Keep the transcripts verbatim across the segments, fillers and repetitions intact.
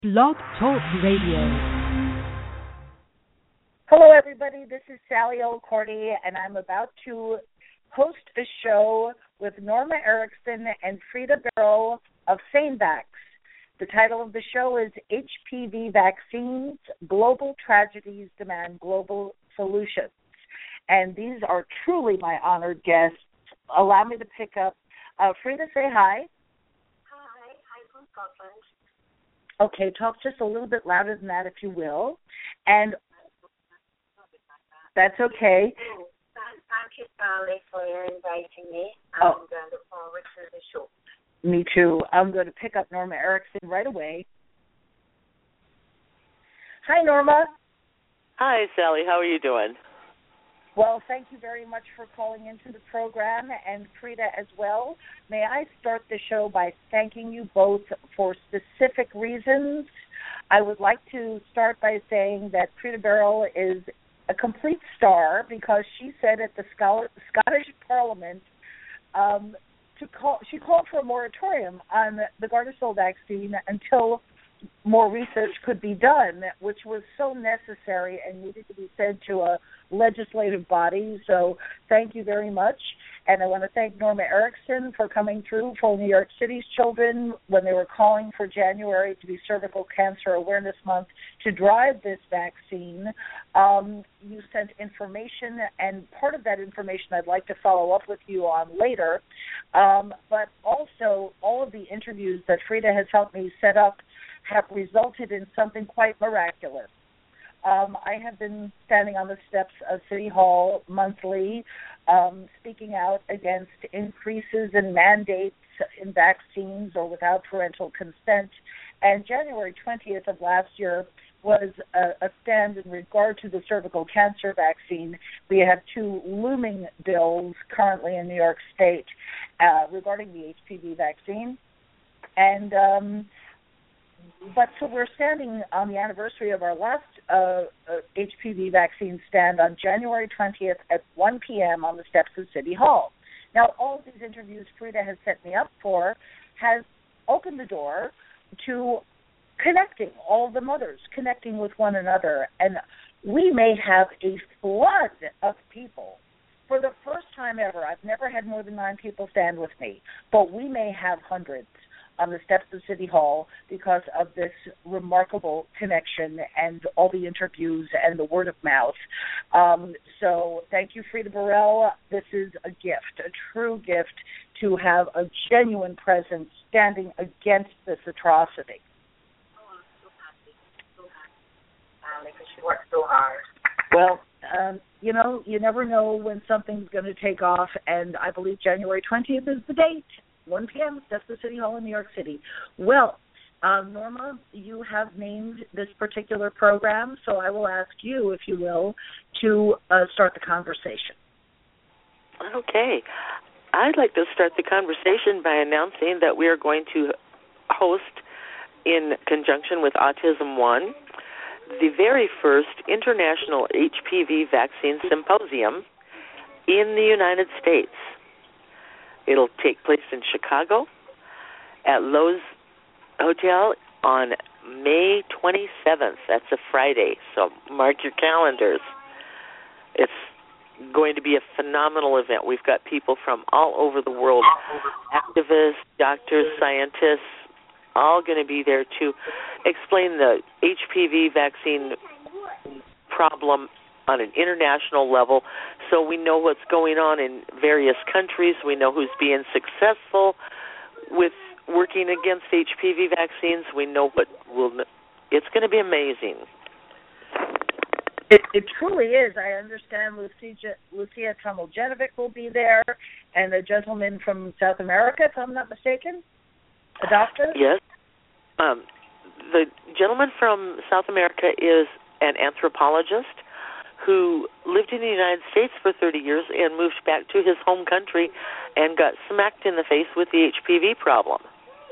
Blog Talk Radio. Hello, everybody. This is Sally O'Cordy, and I'm about to host a show with Norma Erickson and Frida Barrow of SaneVax. The title of the show is H P V Vaccines, Global Tragedies Demand Global Solutions. And these are truly my honored guests. Allow me to pick up. Uh, Frida, say hi. Hi. Hi from Scotland. Okay, talk just a little bit louder than that, if you will. And that's okay. Thank you, Sally, for inviting me. Oh. I'm going to look forward to the show. Me too. I'm going to pick up Norma Erickson right away. Hi, Norma. Hi, Sally. How are you doing? Well, thank you very much for calling into the program, and Frida as well. May I start the show by thanking you both for specific reasons. I would like to start by saying that Frida Barrow is a complete star because she said at the Scottish Parliament um, to call, she called for a moratorium on the Gardasil vaccine until more research could be done, which was so necessary and needed to be sent to a legislative body. So thank you very much. And I want to thank Norma Erickson for coming through for New York City's children when they were calling for January to be Cervical Cancer Awareness Month to drive this vaccine. Um, you sent information, and part of that information I'd like to follow up with you on later. Um, but also, all of the interviews that Frida has helped me set up have resulted in something quite miraculous. Um, I have been standing on the steps of City Hall monthly, um, speaking out against increases in mandates in vaccines or without parental consent. And January twentieth of last year was a, a stand in regard to the cervical cancer vaccine. We have two looming bills currently in New York State uh, regarding the H P V vaccine. And um, But so we're standing on the anniversary of our last uh, uh, H P V vaccine stand on January twentieth at one p.m. on the steps of City Hall. Now, all of these interviews Frida has set me up for has opened the door to connecting all the mothers, connecting with one another. And we may have a flood of people. For the first time ever, I've never had more than nine people stand with me, but we may have hundreds on the steps of City Hall because of this remarkable connection and all the interviews and the word of mouth. Um, so thank you, Frida Barrow. This is a gift, a true gift, to have a genuine presence standing against this atrocity. Oh, I'm so happy, so happy, Sally, because she worked so hard. Well, um, you know, you never know when something's going to take off, and I believe January twentieth is the date. one p.m., that's the City Hall in New York City. Well, uh, Norma, you have named this particular program, so I will ask you, if you will, to uh, start the conversation. Okay. I'd like to start the conversation by announcing that we are going to host, in conjunction with Autism One, the very first International H P V Vaccine Symposium in the United States. It'll take place in Chicago at Lowe's Hotel on May twenty-seventh. That's a Friday, so mark your calendars. It's going to be a phenomenal event. We've got people from all over the world, activists, doctors, scientists, all going to be there to explain the H P V vaccine problem on an international level, so we know what's going on in various countries. We know who's being successful with working against H P V vaccines. We know what will. It's going to be amazing. It, it truly is. I understand Lucia, Lucia Tromogenovic will be there, and a gentleman from South America, if I'm not mistaken, a doctor? Yes. Um, the gentleman from South America is an anthropologist who lived in the United States for thirty years and moved back to his home country and got smacked in the face with the H P V problem.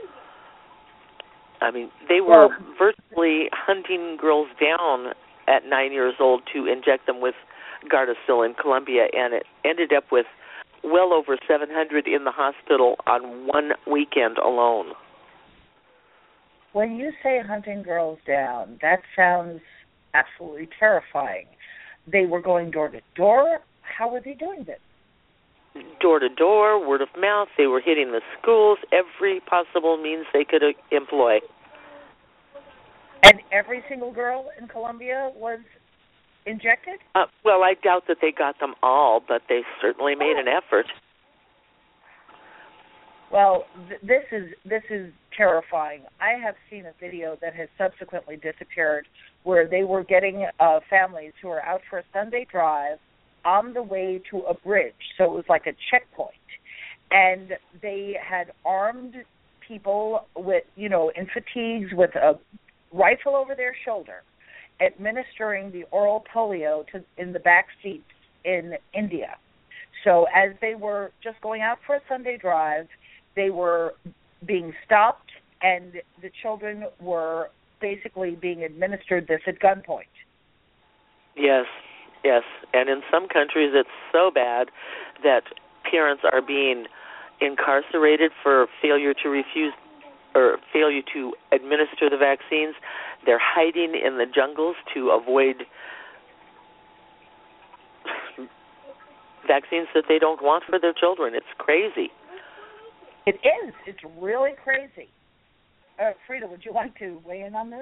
I mean, they were well, virtually hunting girls down at nine years old to inject them with Gardasil in Colombia, and it ended up with well over seven hundred in the hospital on one weekend alone. When you say hunting girls down, that sounds absolutely terrifying. They were going door to door. How were they doing this? Door to door, word of mouth. They were hitting the schools, every possible means they could uh, employ. And every single girl in Colombia was injected? Uh, well, I doubt that they got them all, but they certainly made oh. an effort. Well, th- this is this is terrifying. I have seen a video that has subsequently disappeared where they were getting uh, families who were out for a Sunday drive on the way to a bridge. So it was like a checkpoint. And they had armed people with, you know, in fatigues with a rifle over their shoulder, administering the oral polio to in the back seats in India. So as they were just going out for a Sunday drive, they were being stopped, and the children were basically being administered this at gunpoint. Yes, yes. And in some countries it's so bad that parents are being incarcerated for failure to refuse or failure to administer the vaccines. They're hiding in the jungles to avoid vaccines that they don't want for their children. It's crazy. It is. It's really crazy. Uh, Frida, would you like to weigh in on this?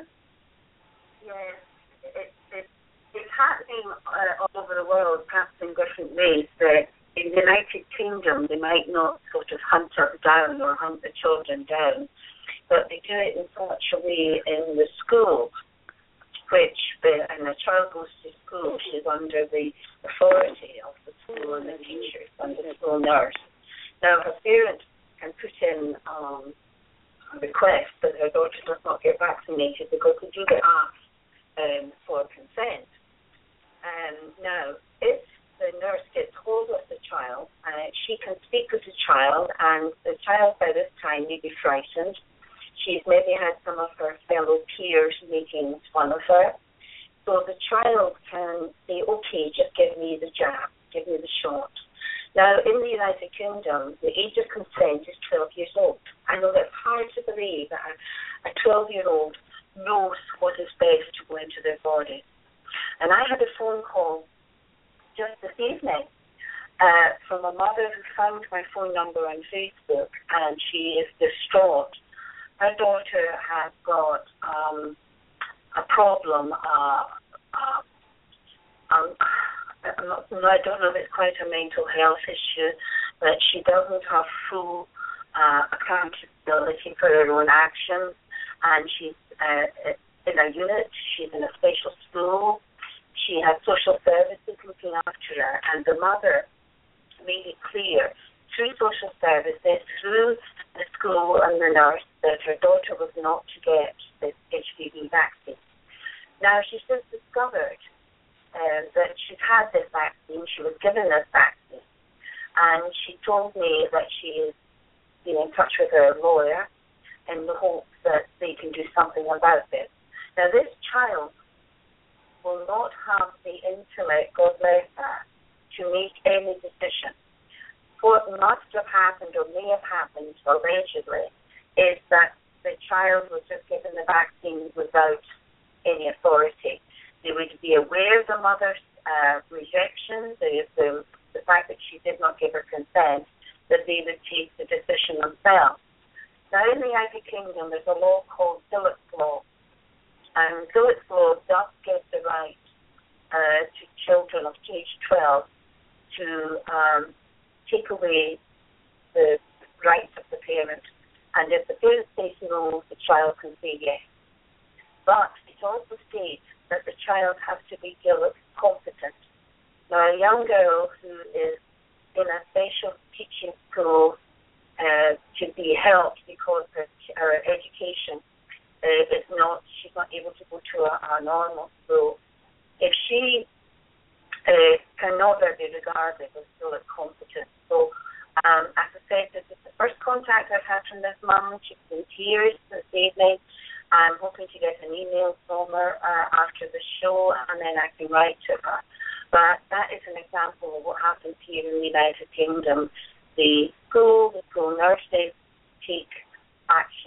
Yes, it, it, it's happening uh, all over the world, perhaps in different ways. But in the United Kingdom, they might not sort of hunt us down or hunt the children down, but they do it in such a way in the school, which, the, and the child goes to school, she's under the authority of the school and the teachers and the school nurse. Now, her parents can put in um, a request that their daughter does not get vaccinated because they do get asked um, for consent. Um, now, if the nurse gets hold of the child, uh, she can speak with the child, and the child by this time may be frightened. She's maybe had some of her fellow peers making fun of her. So the child can say, okay, just give me the jab, give me the shot. Now, in the United Kingdom, the age of consent is twelve years old. I know that's hard to believe that a twelve-year-old knows what is best to go into their body. And I had a phone call just this evening uh, from a mother who found my phone number on Facebook, and she is distraught. Her daughter has got um, a problem, uh, uh, um, I'm not, I don't know if it's quite a mental health issue, but she doesn't have full uh, accountability for her own actions, and she's uh, in a unit, she's in a special school, she has social services looking after her, and the mother made it clear through social services, through the school and the nurse, that her daughter was not to get this H P V vaccine. Now, she's just discovered uh, that she's had this vaccine, she was given this vaccine, and she told me that she is being in touch with her lawyer in the hope that they can do something about this. Now, this child will not have the intellect, God bless her, to make any decision. What must have happened or may have happened, allegedly, is that the child was just given the vaccine without any authority. They would be aware of the mother's uh, rejection, the, the, the fact that she did not give her consent, that they would take the decision themselves. Now, in the United Kingdom, there's a law called Gillett's Law, and Gillett's Law does give the right uh, to children of age twelve to um, take away the rights of the parent, and if the parent says no, the child can say yes. But it also states that the child has to be Gillett competent. Now, a young girl who is in a special teaching school uh, to be helped because her, her education uh, is not, she's not able to go to a, a normal school. If she uh, cannot be regarded as Gillett competent. So, um, as I said, this is the first contact I've had from this mum. She's in tears this evening. I'm hoping to get an email from her uh, after the show, and then I can write to her. But that is an example of what happens here in the United Kingdom. The school, the school nurses take action.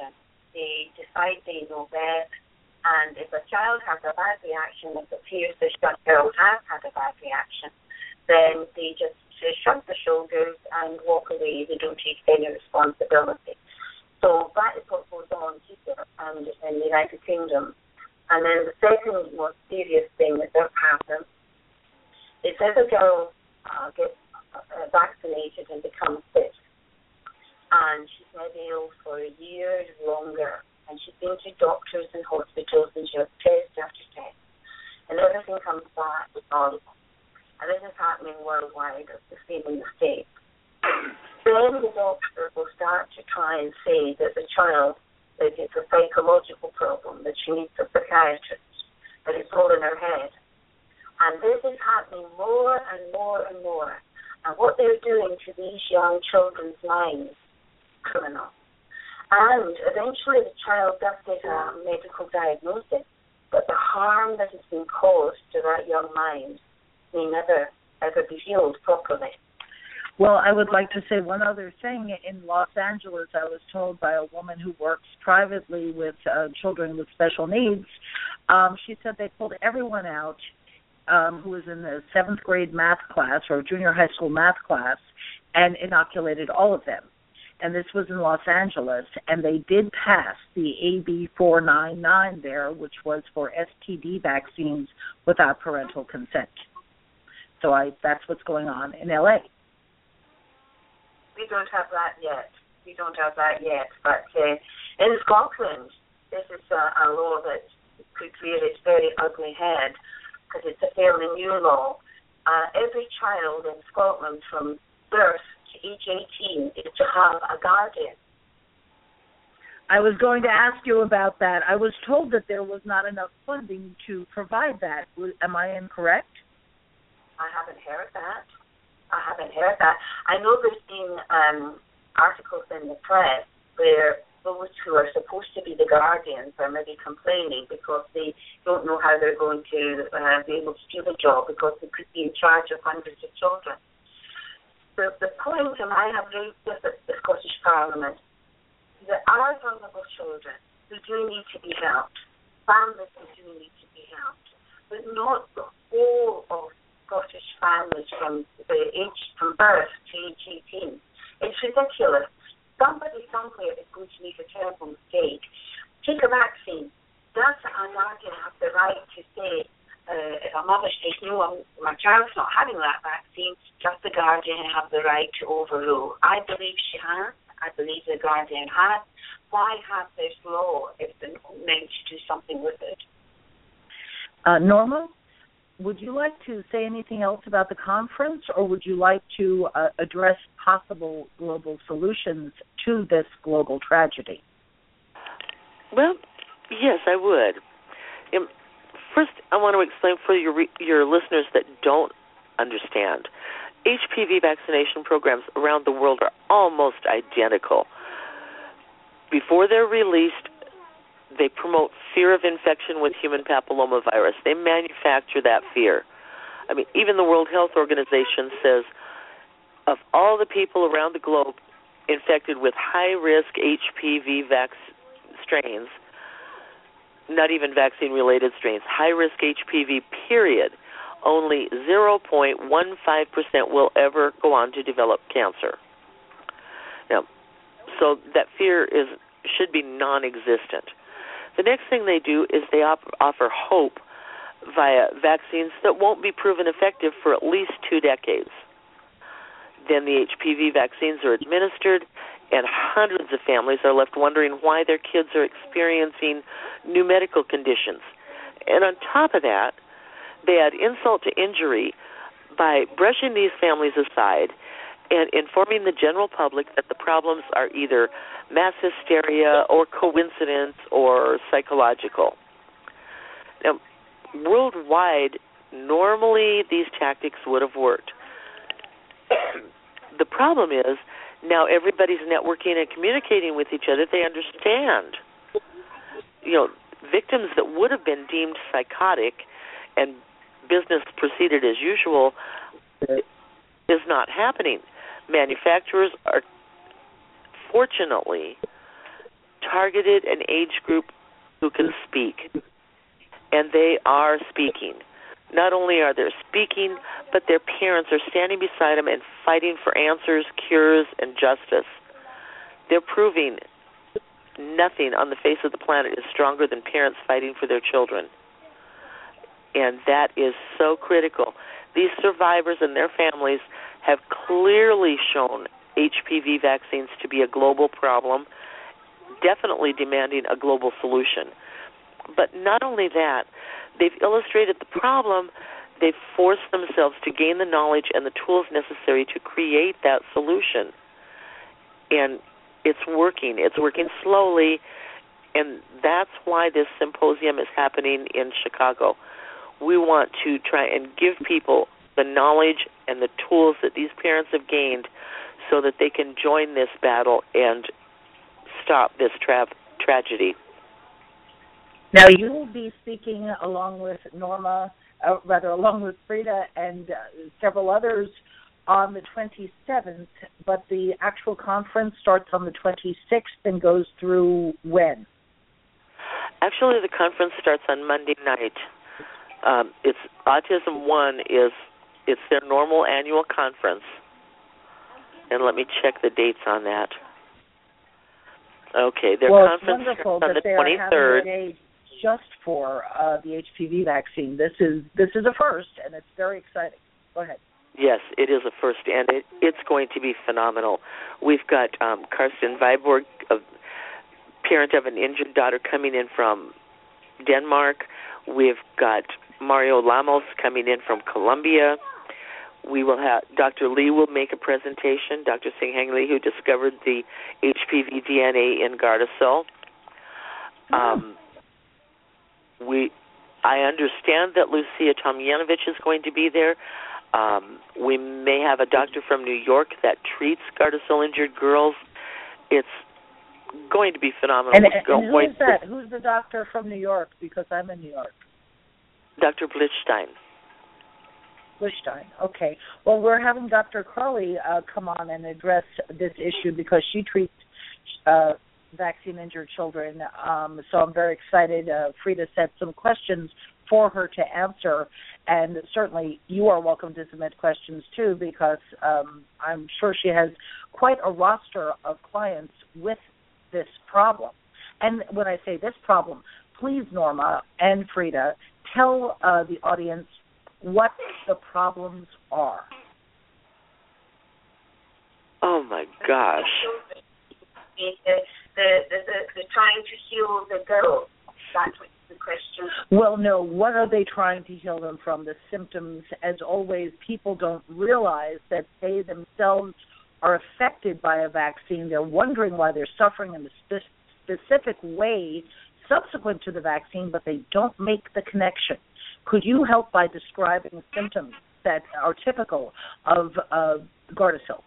they decide they know best. And if a child has a bad reaction, it appears the child has had a bad reaction, then they just shrug the shoulders and walk away. They don't take any responsibility. So that is what goes on here and in the United Kingdom. And then the second most serious thing that does happen is if a girl uh, gets uh, vaccinated and becomes sick, and she's been ill for years longer, and she's been to doctors and hospitals, and she has test after test, and everything comes back with all. And this is happening worldwide, it's the same in the States. Then the doctor will start to try and say that the child, that it's a psychological problem, that she needs a psychiatrist, that it's all in her head. And this is happening more and more and more. And what they're doing to these young children's minds, criminal. And eventually the child does get a medical diagnosis, but the harm that has been caused to that young mind may never, ever be healed properly. Well, I would like to say one other thing. In Los Angeles, I was told by a woman who works privately with uh, children with special needs, um, she said they pulled everyone out um, who was in the seventh grade math class or junior high school math class and inoculated all of them. And this was in Los Angeles, and they did pass the A B four ninety-nine there, which was for S T D vaccines without parental consent. So I, that's what's going on in L A. We don't have that yet. We don't have that yet. But uh, in Scotland, this is a, a law that could rear its very ugly head because it's a fairly new law. Uh, every child in Scotland from birth to age eighteen is to have a guardian. I was going to ask you about that. I was told that there was not enough funding to provide that. Am I incorrect? I haven't heard that. I haven't heard that. I know there's been um, articles in the press where those who are supposed to be the guardians are maybe complaining because they don't know how they're going to uh, be able to do the job because they could be in charge of hundreds of children. The, the point, and I have raised this at the Scottish Parliament, is that our vulnerable children who do need to be helped, families who do need to be helped, but not the whole of Scottish families from the age from birth to age eighteen. It's ridiculous. Somebody somewhere is going to make a terrible mistake. Take a vaccine. Does a guardian have the right to say, uh, if a mother says, no, I'm, my child's not having that vaccine, does the guardian have the right to overrule? I believe she has. I believe the guardian has. Why have this law if they're meant to do something with it? Uh, Norma, would you like to say anything else about the conference, or would you like to uh, address possible global solutions to this global tragedy? Well, yes, I would. Um, first, I want to explain for your your listeners that don't understand. H P V vaccination programs around the world are almost identical. Before they're released, they promote fear of infection with human papillomavirus. They manufacture that fear. I mean, even the World Health Organization says of all the people around the globe infected with high-risk H P V vac- strains, not even vaccine-related strains, high-risk H P V, period, only zero point one five percent will ever go on to develop cancer. Now, so that fear is should be non-existent. The next thing they do is they op- offer hope via vaccines that won't be proven effective for at least two decades. Then the H P V vaccines are administered, and hundreds of families are left wondering why their kids are experiencing new medical conditions. And on top of that, they add insult to injury by brushing these families aside and informing the general public that the problems are either mass hysteria or coincidence or psychological. Now, worldwide, normally these tactics would have worked. The problem is now everybody's networking and communicating with each other. They understand. You know, victims that would have been deemed psychotic and business proceeded as usual is not happening. Manufacturers are, fortunately, targeted an age group who can speak, and they are speaking. Not only are they speaking, but their parents are standing beside them and fighting for answers, cures, and justice. They're proving nothing on the face of the planet is stronger than parents fighting for their children. And that is so critical. These survivors and their families have clearly shown H P V vaccines to be a global problem, definitely demanding a global solution. But not only that, they've illustrated the problem, they've forced themselves to gain the knowledge and the tools necessary to create that solution. And it's working. It's working slowly, and that's why this symposium is happening in Chicago. We want to try and give people the knowledge and the tools that these parents have gained so that they can join this battle and stop this tra- tragedy. Now, you will be speaking along with Norma, uh, rather along with Frida and uh, several others on the twenty-seventh, but the actual conference starts on the twenty-sixth and goes through when? Actually, the conference starts on Monday night. Um, it's Autism One is it's their normal annual conference, and let me check the dates on that. Okay, their well, conference it's wonderful starts on that the twenty-third. They are having a day just for uh, the H P V vaccine. This is this is a first, and it's very exciting. Go ahead. Yes, it is a first, and it, it's going to be phenomenal. We've got um, Karsten Viborg, a parent of an injured daughter, coming in from Denmark. We've got Mario Lamos coming in from Colombia. We will have Doctor Lee will make a presentation. Doctor Singhang Lee, who discovered the H P V D N A in Gardasil. Um, we, I understand that Lucia Tomjanovich is going to be there. Um, we may have a doctor from New York that treats Gardasil-injured girls. It's going to be phenomenal. And, and who is that? Who's the doctor from New York? Because I'm in New York. Doctor Blitzstein. Blitzstein. Okay. Well, we're having Doctor Crowley uh, come on and address this issue because she treats uh, vaccine-injured children. Um, so I'm very excited. Uh, Frida set some questions for her to answer, and certainly you are welcome to submit questions too, because um, I'm sure she has quite a roster of clients with this problem. And when I say this problem, please, Norma and Frida, tell uh, the audience what the problems are. Oh my gosh! The the the, the, the trying to heal the girl. That's what the question. Well, no. What are they trying to heal them from? The symptoms. As always, people don't realize that they themselves are affected by a vaccine. They're wondering why they're suffering in a spe- specific way subsequent to the vaccine, but they don't make the connection. Could you help by describing symptoms that are typical of uh, Gardasil?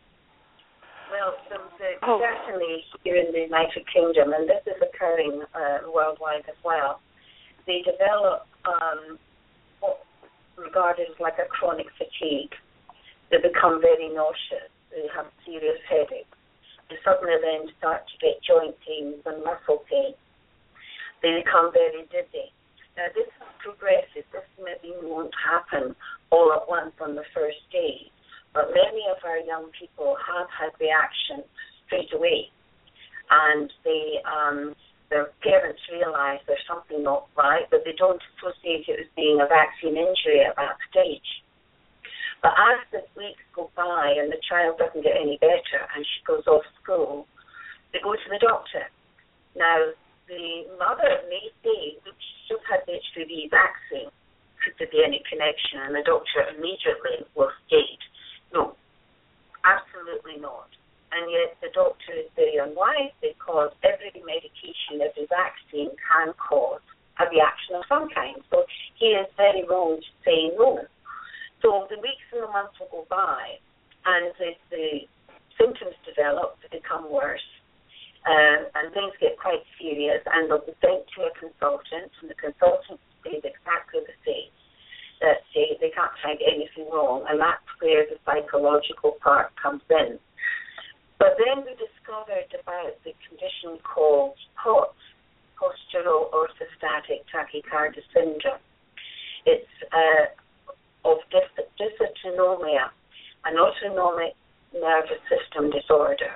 Well, the, the, oh. certainly here in the United Kingdom, and this is occurring uh, worldwide as well, they develop um, what's regarded as like a chronic fatigue. They become very nauseous. They have serious headaches. They suddenly then start to get joint pains and muscle pain. They become very dizzy. Now, this is progressive. This maybe won't happen all at once on the first day. But many of our young people have had reactions straight away, and they, um, their parents realize there's something not right, but they don't associate it as being a vaccine injury at that stage. But as the weeks go by and the child doesn't get any better and she goes off school, they go to the doctor. Now, the mother may say, look, she's just had the H P V vaccine. Could there be any connection? And the doctor immediately will state, no, absolutely not. And yet the doctor is very unwise because every medication, every vaccine can cause a reaction of some kind. So he is very wrong to say no. So the weeks and the months will go by, and as the symptoms develop, they become worse, uh, and things get quite serious, and they'll be sent to a consultant, and the consultant stays exactly the same. That say they can't find anything wrong, and that's where the psychological part comes in. But then we discovered about about the condition called POTS, postural orthostatic tachycardia syndrome. It's uh, of dys- dysautonomia, an autonomic nervous system disorder.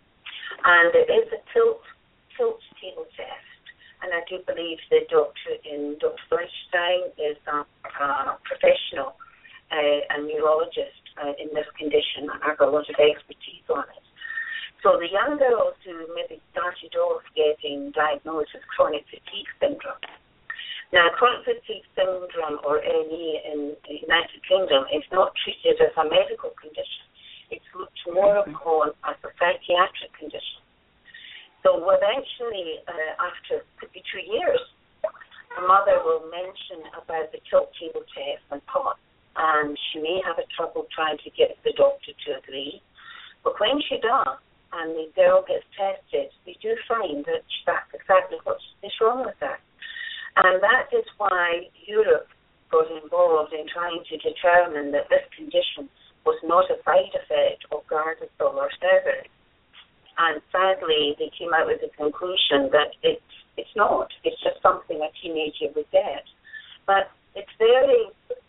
And it is a tilt, tilt table test. And I do believe the doctor in Doctor Fleischstein is a, a professional, uh, a neurologist uh, in this condition, and has a lot of expertise on it. So the young girls who maybe started off getting diagnosed with chronic fatigue syndrome. Now, chronic fatigue syndrome, or N E in the United Kingdom, is not treated as a medical condition. It's looked more upon as a psychiatric condition. So eventually, uh, after could be two years, the mother will mention about the tilt table test and POTS, and she may have a trouble trying to get the doctor to agree. But when she does, and the girl gets tested, we do find that that's exactly what is wrong with her. And that is why Europe got involved in trying to determine that this condition was not a side effect of Gardasil or Cervarix. And sadly, they came out with the conclusion that it's, it's not. It's just something a teenager would get. But it's very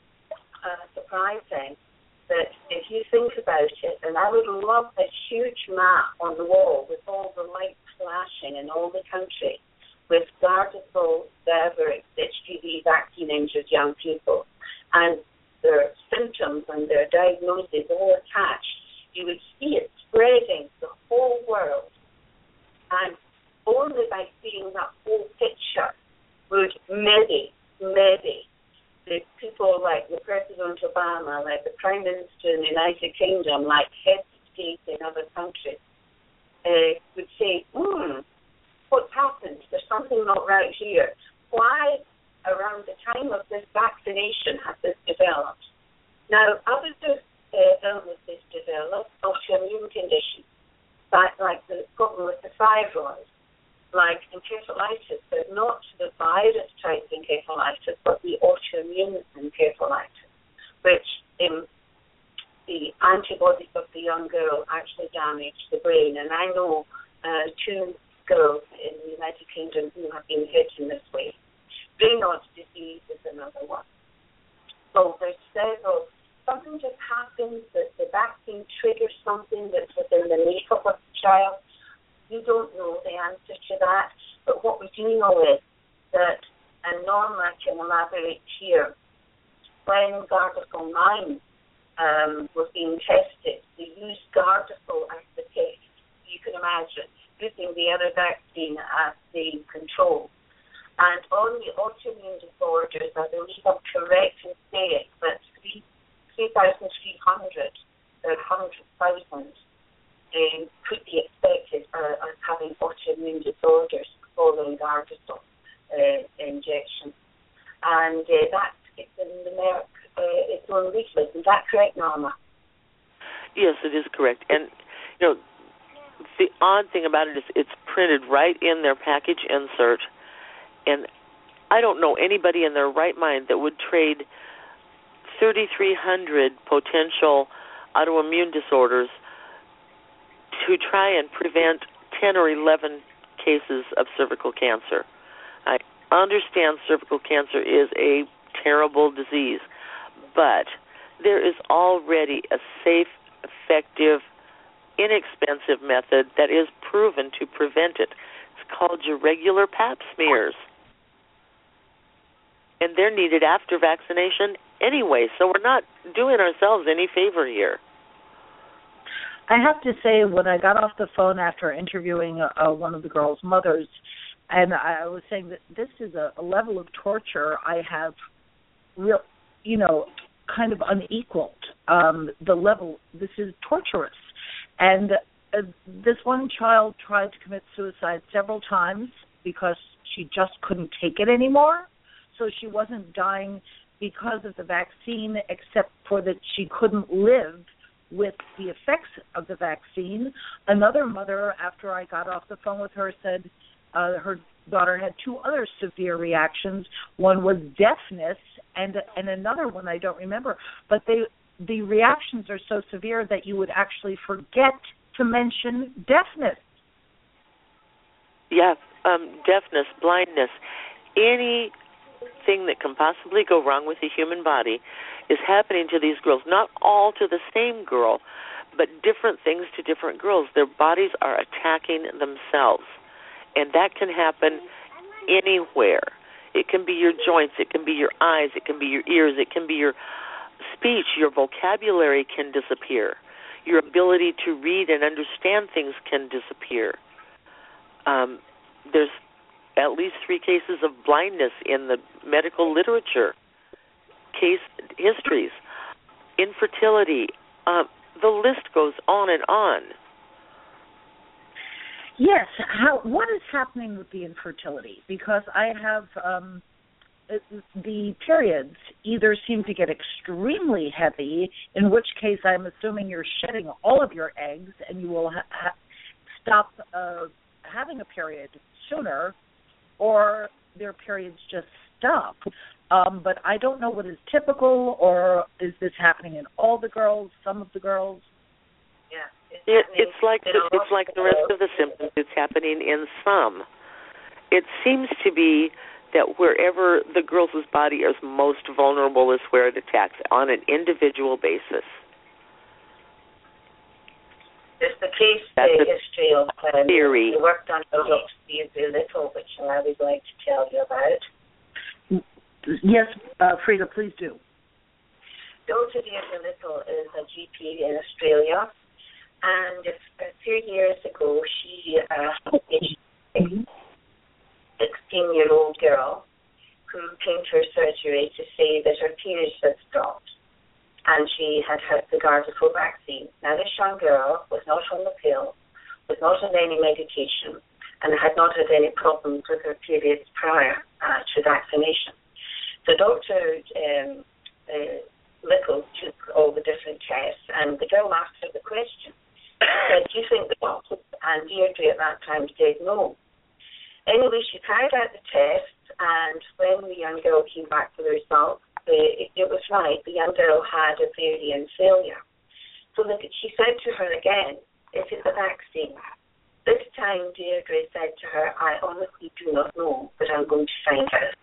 uh, surprising that if you think about it, and I would love a huge map on the wall with all the lights flashing in all the country, with Gardasil, Cervarix, H P V vaccine-injured young people, and their symptoms and their diagnoses all attached, you would see it spreading the whole world. And only by seeing that whole picture would maybe, maybe, the people like the President Obama, like the Prime Minister in the United Kingdom, like heads of state in other countries, uh, would say, hmm, what's happened? There's something not right here. Why, around the time of this vaccination, has this developed? Now, other uh, illnesses develop, autoimmune conditions, like, like the problem with the thyroid, like encephalitis, but not the virus-type encephalitis, but the autoimmune encephalitis, which in the antibodies of the young girl actually damage the brain. And I know uh, two girls in the United Kingdom who have been hit in this way. Raynaud's disease is another one. So there's several. Something just happens, that the vaccine triggers something that's within the makeup of the child. We don't know the answer to that, but what we do know is that, and Norma can elaborate here, when Gardasil nine um, was being tested, they used Gardasil as the test. You can imagine, using the other vaccine as the control. And on the autoimmune disorders, I believe I'm correct in saying that three thousand three hundred, or one hundred thousand, Um, could be expected uh, as having autoimmune disorders following Gardasil uh, injection. And uh, that is in the Merck, uh, its own leaflet. Is that correct, Norma? Yes, it is correct. And, you know, the odd thing about it is it's printed right in their package insert. And I don't know anybody in their right mind that would trade thirty-three hundred potential autoimmune disorders to try and prevent ten or eleven cases of cervical cancer. I understand cervical cancer is a terrible disease, but there is already a safe, effective, inexpensive method that is proven to prevent it. It's called your regular pap smears. And they're needed after vaccination anyway, so we're not doing ourselves any favor here. I have to say, when I got off the phone after interviewing uh, one of the girls' mothers, and I was saying that this is a, a level of torture I have, real, you know, kind of unequaled. Um, the level, this is torturous. And uh, this one child tried to commit suicide several times because she just couldn't take it anymore. So she wasn't dying because of the vaccine, except for that she couldn't live with the effects of the vaccine. Another mother, after I got off the phone with her, said uh, her daughter had two other severe reactions. One was deafness, and and another one I don't remember. But they the reactions are so severe that you would actually forget to mention deafness. Yeah, um, deafness, blindness, anything that can possibly go wrong with the human body is happening to these girls. Not all to the same girl, but different things to different girls. Their bodies are attacking themselves, and that can happen anywhere. It can be your joints, it can be your eyes, it can be your ears, it can be your speech. Your vocabulary can disappear. Your ability to read and understand things can disappear. Um, there's at least three cases of blindness in the medical literature, case histories, infertility. Uh, the list goes on and on. Yes. How? What is happening with the infertility? Because I have um, the periods either seem to get extremely heavy, in which case I'm assuming you're shedding all of your eggs and you will ha- ha- stop uh, having a period sooner, or their periods just stop. Um, but I don't know what is typical, or is this happening in all the girls, some of the girls? Yeah. It, it's like the, it's like the rest of the symptoms. It's happening in some. It seems to be that wherever the girl's body is most vulnerable is where it attacks on an individual basis. There's the case That's the history of um, theory. the work done by Doctor Little, which I would like to tell you about. Yes, uh, Frida, please do. Doctor Little is a G P in Australia. And a few years ago, she uh, had a sixteen-year-old girl who came to her surgery to say that her periods had stopped, and she had had the Gardasil vaccine. Now, this young girl was not on the pill, was not on any medication, and had not had any problems with her periods prior uh, to vaccination. So Doctor um, uh, Little took all the different tests, and the girl asked her the question. Said, do you think the doctor? And Deirdre at that time said no. Anyway, she carried out the test, and when the young girl came back with the results, it, it was right. The young girl had ovarian failure. So that she said to her again, is it the vaccine? This time, Deirdre said to her, I honestly do not know, but I'm going to find out.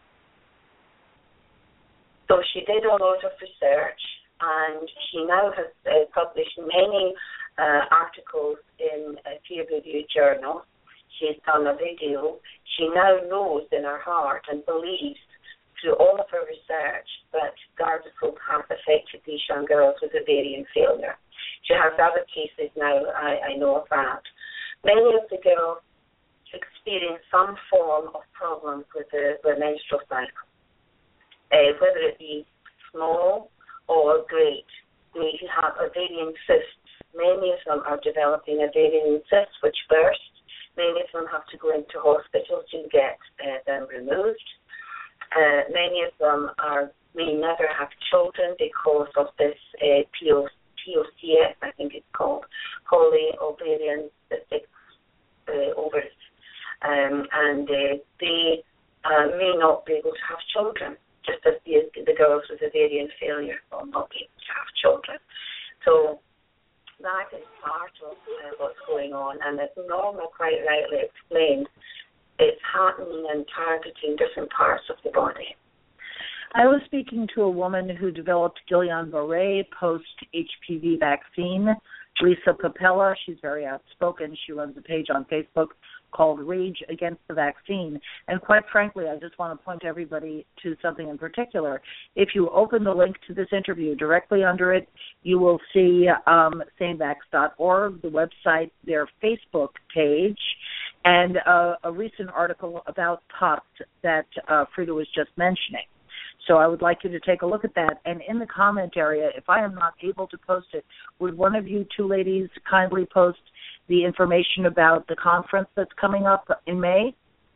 So she did a lot of research, and she now has uh, published many Uh, articles in a peer-reviewed journal. She's done a video. She now knows in her heart and believes through all of her research that Gardasil has affected these young girls with ovarian failure. She has other cases now, I, I know of that. Many of the girls experience some form of problem with the, the menstrual cycle, uh, whether it be small or great. They have ovarian cysts. Many of them are developing ovarian cysts which burst. Many of them have to go into hospital to get uh, them removed. Uh, many of them are may never have children because of this uh, P O C S, I think it's called, polyovarian cystic uh, ovaries. Um, and uh, they uh, may not be able to have children, just as the, the girls with ovarian failure will not be able to have children. So that is part of uh, what's going on, and as Norma quite rightly explained, it's happening and targeting different parts of the body. I was speaking to a woman who developed Guillain-Barré post-H P V vaccine, Lisa Capella. She's very outspoken. She runs a page on Facebook called Rage Against the Vaccine. And quite frankly, I just want to point everybody to something in particular. If you open the link to this interview, directly under it, you will see um, sane vax dot org, the website, their Facebook page, and uh, a recent article about P O T S that uh, Frida was just mentioning. So I would like you to take a look at that. And in the comment area, if I am not able to post it, would one of you two ladies kindly post the information about the conference that's coming up in May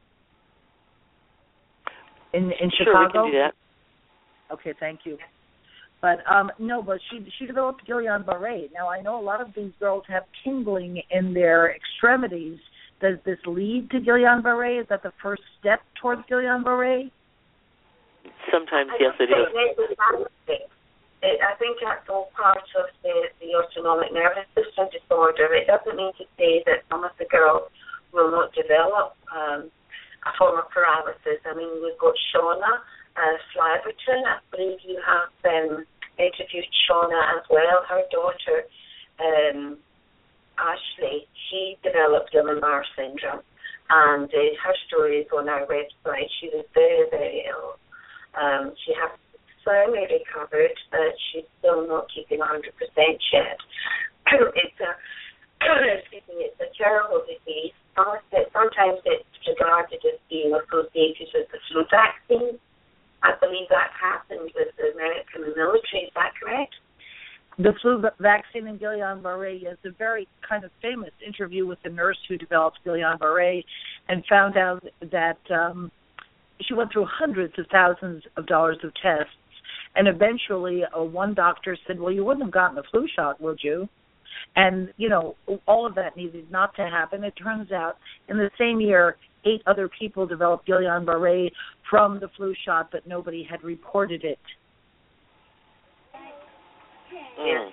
in in Sure, Chicago? we can do that. Okay, thank you. But um, no, but she she developed Guillain-Barré. Now I know a lot of these girls have tingling in their extremities. Does this lead to Guillain-Barré? Is that the first step towards Guillain-Barré? Sometimes, yes, it is. I think that's all part of the, the autonomic nervous system disorder. It doesn't mean to say that some of the girls will not develop um, a form of paralysis. I mean, we've got Shauna uh, Flaverton. I believe you have um, interviewed Shauna as well. Her daughter, um, Ashley, she developed Guillain-Barré syndrome, and uh, her story is on our website. She was very, very ill. Um, she has slightly recovered, but she's still not keeping one hundred percent yet. It's a, excuse me, it's a terrible disease. Sometimes it's regarded as being associated with the flu vaccine. I believe that happened with the American military. Is that correct? The flu vaccine in Guillain-Barré is a very kind of famous interview with the nurse who developed Guillain-Barré and found out that um, she went through hundreds of thousands of dollars of tests. And eventually uh, one doctor said, well, you wouldn't have gotten a flu shot, would you? And, you know, all of that needed not to happen. It turns out in the same year, eight other people developed Guillain-Barré from the flu shot, but nobody had reported it. Yeah.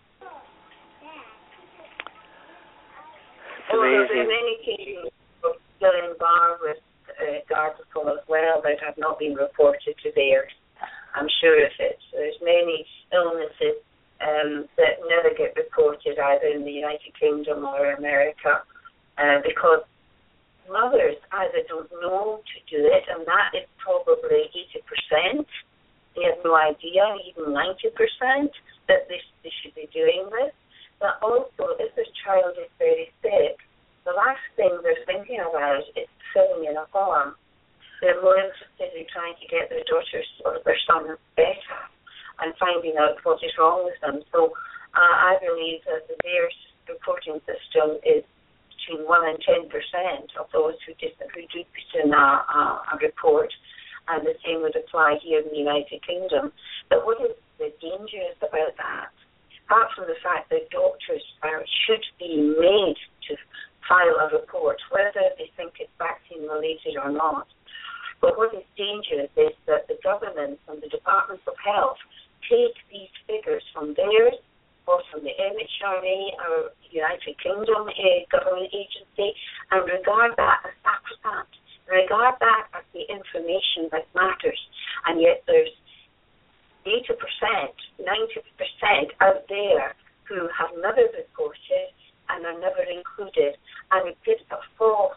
It's amazing. Well, in many cases, Guillain-Barré with uh, Gardasil as well that have not been reported to theirs. I'm sure of it. There's many illnesses um, that never get reported either in the United Kingdom or America uh, because mothers either don't know to do it, and that is probably eighty percent. They have no idea, even ninety percent, that they, they should be doing this. But also, if their child is very sick, the last thing they're thinking about is filling in a form. They're more interested in trying to get their daughters or their son better and finding out what is wrong with them. So uh, I believe that the V A E R S reporting system is between one and ten percent of those who, dis- who do put in a, a, a report, and the same would apply here in the United Kingdom. But what is the dangerous about that? Apart from the fact that doctors are, should be made to file a report, whether they think it's vaccine-related or not. But what is dangerous is that the government and the Departments of Health take these figures from theirs or from the M H R A or United Kingdom a government agency and regard that as sacrosanct, regard that as the information that matters. And yet there's eighty percent, ninety percent out there who have never reported and are never included, and it gives a false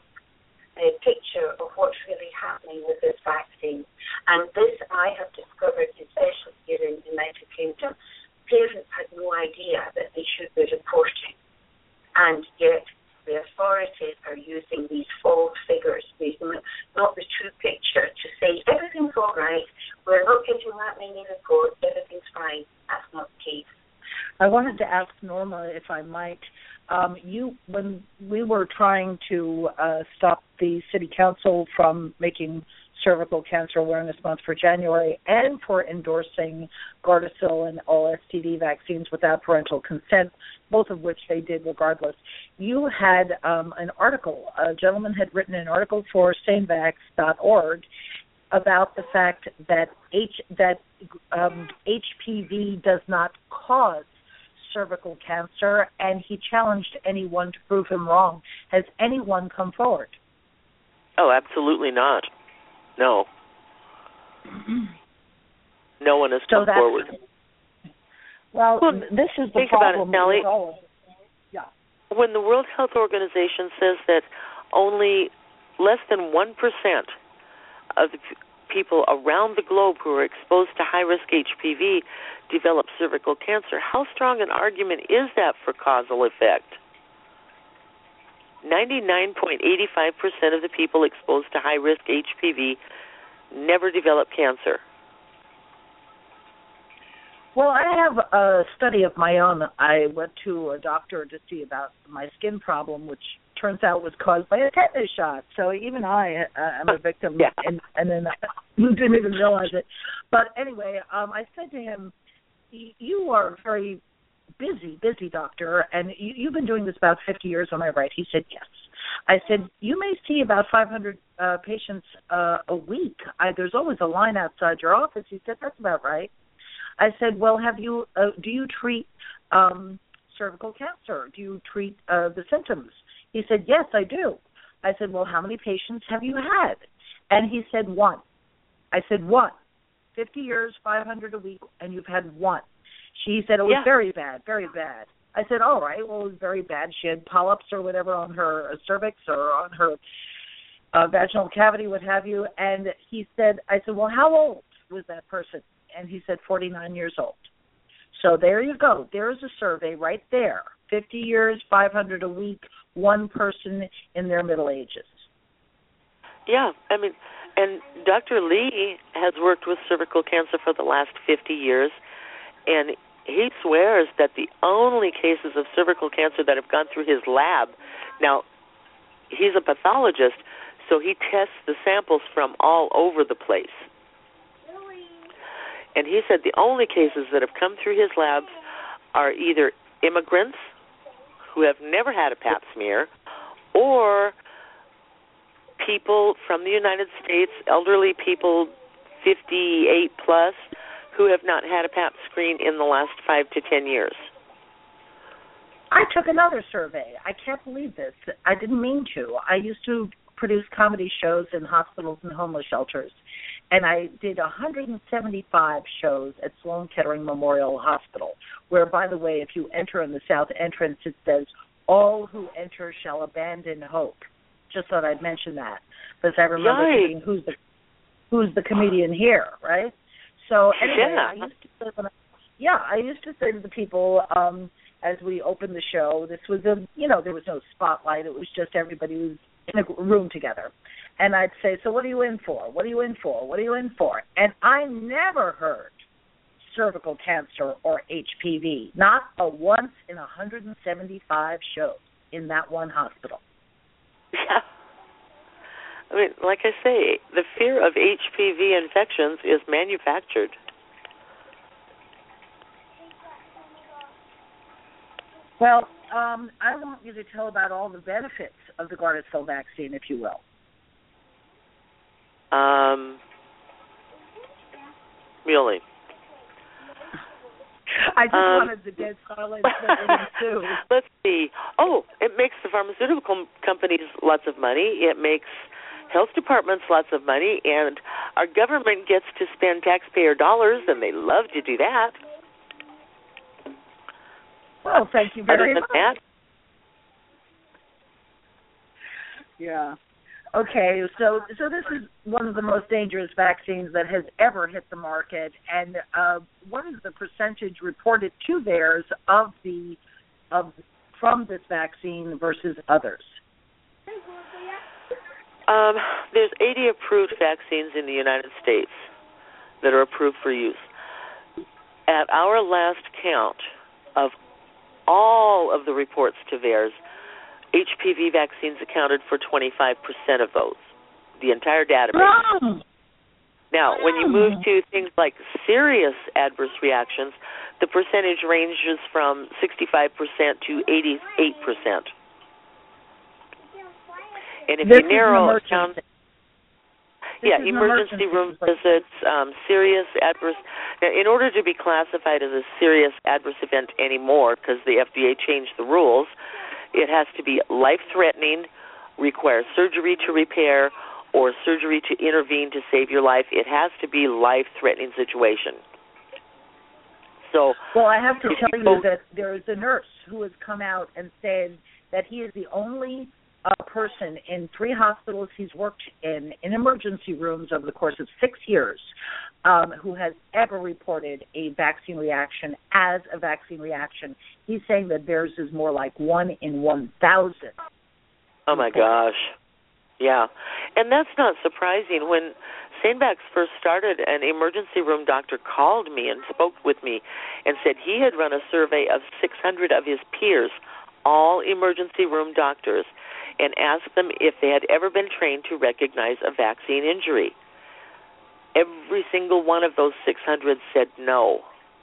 a picture of what's really happening with this vaccine. And this I have discovered, especially here in the United Kingdom, parents had no idea that they should be reporting. And yet the authorities are using these false figures, these not the true picture, to say everything's all right, we're not getting that many reports, everything's fine. That's not the case. I wanted to ask Norma, if I might, Um, you, when we were trying to uh, stop the City Council from making Cervical Cancer Awareness Month for January and for endorsing Gardasil and all S T D vaccines without parental consent, both of which they did regardless, you had um, an article, a gentleman had written an article for sane vax dot org about the fact that H, that um, H P V does not cause cervical cancer, and he challenged anyone to prove him wrong. Has anyone come forward? Oh, absolutely not. No. No one has come so forward. Well, well, this is the think problem. About it, Nellie. Yeah. When the World Health Organization says that only less than one percent of the p- people around the globe who are exposed to high-risk H P V develop cervical cancer, how strong an argument is that for causal effect? ninety-nine point eight five percent of the people exposed to high-risk H P V never develop cancer. Well, I have a study of my own. I went to a doctor to see about my skin problem, which turns out was caused by a tetanus shot. So even I uh, am a victim, yeah. and, and then I didn't even realize it. But anyway, um, I said to him, you are a very busy, busy doctor, and you, you've been doing this about fifty years, am I right? He said, yes. I said, you may see about five hundred uh, patients uh, a week. I, there's always a line outside your office. He said, that's about right. I said, well, have you? Uh, do you treat um, cervical cancer? Do you treat uh, the symptoms? He said, yes, I do. I said, well, how many patients have you had? And he said, one. I said, one. fifty years, five hundred a week, and you've had one. She said it was yeah. very bad, very bad. I said, all right, well, it was very bad. She had polyps or whatever on her uh, cervix or on her uh, vaginal cavity, what have you. And he said, I said, well, how old was that person? And he said, forty-nine years old. So there you go. There's a survey right there. fifty years, five hundred a week, one person in their middle ages. Yeah, I mean, and Doctor Lee has worked with cervical cancer for the last fifty years, and he swears that the only cases of cervical cancer that have gone through his lab, now, he's a pathologist, so he tests the samples from all over the place. And he said the only cases that have come through his labs are either immigrants who have never had a pap smear or people from the United States, elderly people fifty-eight plus, who have not had a pap screen in the last five to ten years. I took another survey. I can't believe this. I didn't mean to. I used to produce comedy shows in hospitals and homeless shelters, and I did one hundred seventy-five shows at Sloan Kettering Memorial Hospital, where, by the way, if you enter in the south entrance, it says, all who enter shall abandon hope. Just thought I'd mention that, because I remember Yikes. thinking, who's the, who's the comedian here, right? So anyway, yeah. I used to say when I, yeah, I used to say to the people um, as we opened the show, this was a, you know, there was no spotlight. It was just everybody was in a room together. And I'd say, so what are you in for? What are you in for? What are you in for? And I never heard cervical cancer or H P V, not a once in one hundred seventy-five shows in that one hospital. Yeah. I mean, like I say, the fear of H P V infections is manufactured. Well, um, I want you to tell about all the benefits of the Gardasil vaccine, if you will. Um, really? I just um, wanted the dead silence that would ensue. Let's see. Oh, it makes the pharmaceutical companies lots of money. It makes health departments lots of money, and our government gets to spend taxpayer dollars, and they love to do that. Well, thank you very Other than much. that, yeah. Okay, so so this is one of the most dangerous vaccines that has ever hit the market, and uh, what is the percentage reported to theirs of the of from this vaccine versus others? Um, there's eighty approved vaccines in the United States that are approved for use. At our last count of all of the reports to VAERS, H P V vaccines accounted for twenty-five percent of those, the entire database. Oh. Now, when you move to things like serious adverse reactions, the percentage ranges from sixty-five percent to eighty-eight percent. And if This you narrow it is down, This yeah, is an emergency emergency. room visits, um, serious adverse. Now, in order to be classified as a serious adverse event anymore, because the F D A changed the rules, it has to be life-threatening, require surgery to repair, or surgery to intervene to save your life. It has to be a life-threatening situation. So, well, I have to if tell you you go- that there is a nurse who has come out and said that he is the only uh, person in three hospitals he's worked in, in emergency rooms over the course of six years, um, who has ever reported a vaccine reaction as a vaccine reaction. He's saying that theirs is more like one in one thousand. Oh, my gosh. Yeah. And that's not surprising. When Sanebacks first started, an emergency room doctor called me and spoke with me and said he had run a survey of six hundred of his peers, all emergency room doctors, and asked them if they had ever been trained to recognize a vaccine injury. Every single one of those six hundred said no.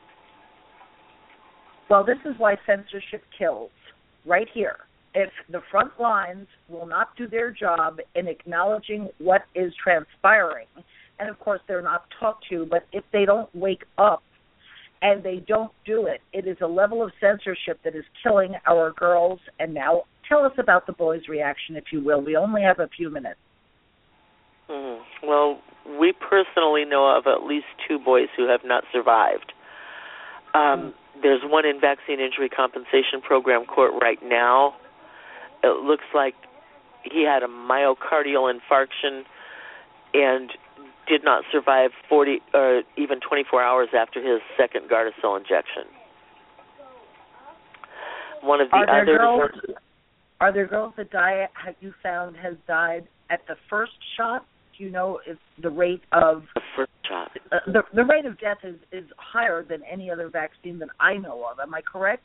Well, this is why censorship kills, right here. If the front lines will not do their job in acknowledging what is transpiring, and of course they're not taught to, but if they don't wake up and they don't do it, it is a level of censorship that is killing our girls and now tell us about the boys' reaction, if you will. We only have a few minutes. Mm. Well, we personally know of at least two boys who have not survived. Um, mm. There's one in Vaccine Injury Compensation Program court right now. It looks like he had a myocardial infarction and did not survive forty or even twenty-four hours after his second Gardasil injection. One of the are there others. Girls, are there girls that die? Have you found has died at the first shot? Do you know if the rate of the first shot? Uh, the the rate of death is, is higher than any other vaccine that I know of. Am I correct?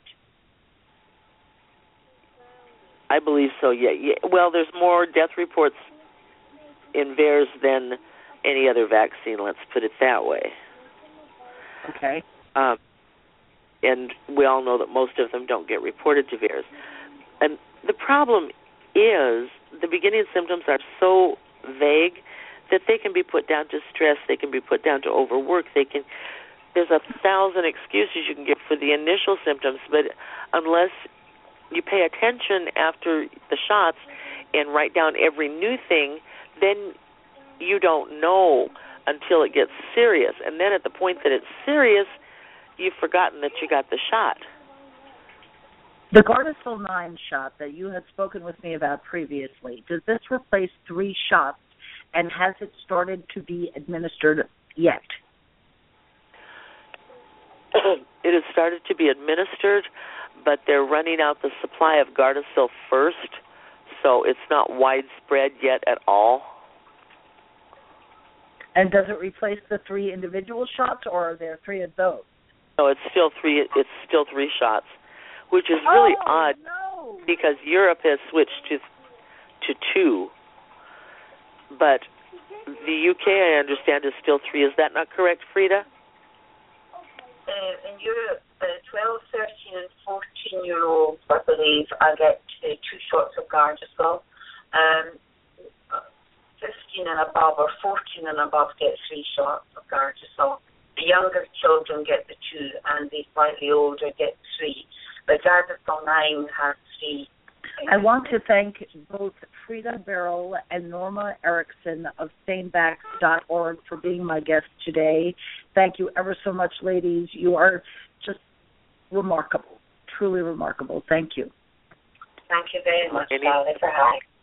I believe so. Yeah. yeah. Well, there's more death reports in VAERS than any other vaccine. Let's put it that way. Okay. Um, and we all know that most of them don't get reported to VAERS. And the problem is the beginning symptoms are so vague that they can be put down to stress, they can be put down to overwork, they can. There's a thousand excuses you can give for the initial symptoms, but unless you pay attention after the shots and write down every new thing, then you don't know until it gets serious. And then at the point that it's serious, you've forgotten that you got the shot. The Gardasil nine shot that you had spoken with me about previously, does this replace three shots, and has it started to be administered yet? It has started to be administered, but they're running out the supply of Gardasil first, so it's not widespread yet at all. And does it replace the three individual shots, or are there three of those? No, it's still three. It's still three shots, which is really oh, odd no. because Europe has switched to to two, but the U K, I understand, is still three. Is that not correct, Frida? Uh, in Europe, uh, twelve, thirteen, and fourteen-year-olds, I believe, I get uh, two shots of Gardasil. Um, fifteen and above or fourteen and above get three shots of Gardasil. The younger children get the two, and the slightly older get three. But Gardasil nine has three. I want to thank both Frida Beryl and Norma Erickson of Sane Vax dot org for being my guest today. Thank you ever so much, ladies. You are just remarkable, truly remarkable. Thank you. Thank you very much, Charlie, for having me.